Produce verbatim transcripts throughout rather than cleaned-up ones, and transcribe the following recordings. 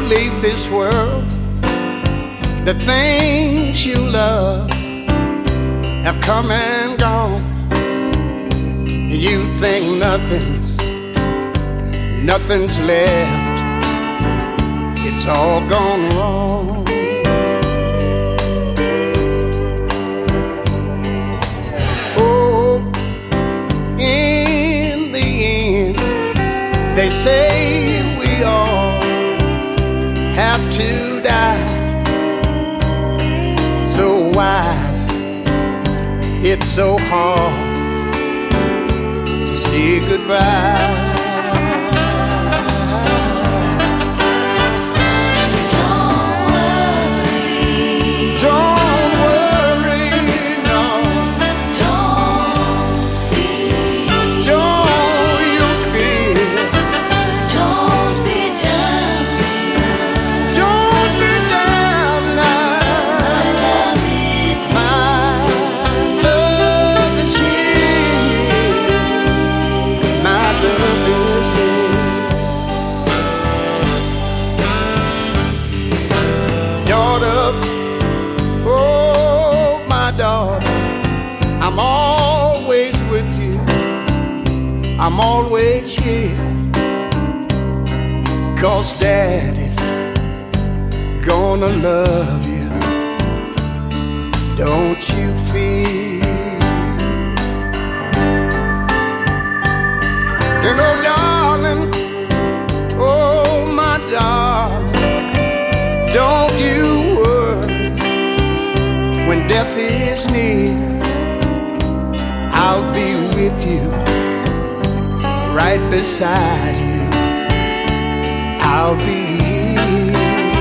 leave this world, the things you love have come and gone. You think nothing's, nothing's left. It's all gone wrong. Oh, in the end, they say we all have to die. So wise, it's so hard to say goodbye. I'm always with you, I'm always here, 'cause Daddy's gonna love you, don't you feel? You know, darling, oh my darling, don't you worry when death is near. I'll be with you, right beside you. I'll be here.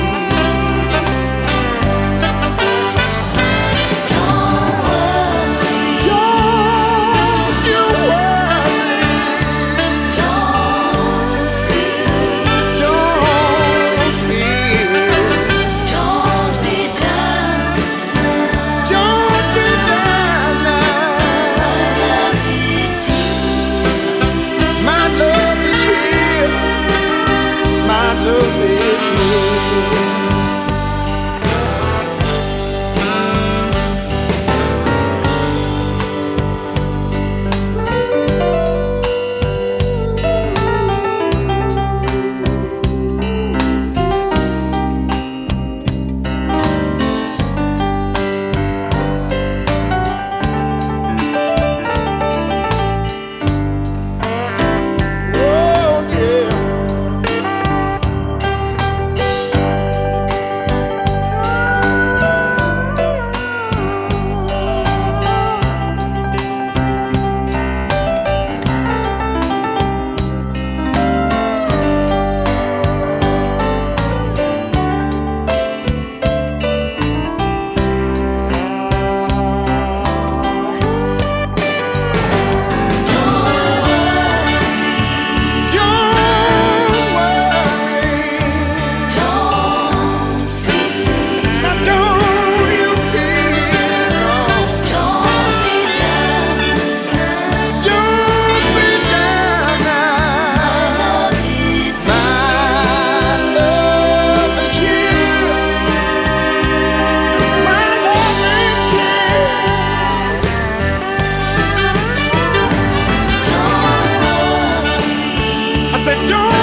Don't worry, don't you worry, don't fear, don't fear, don't be down, don't be down now. My love is here, my love is here. I said, don't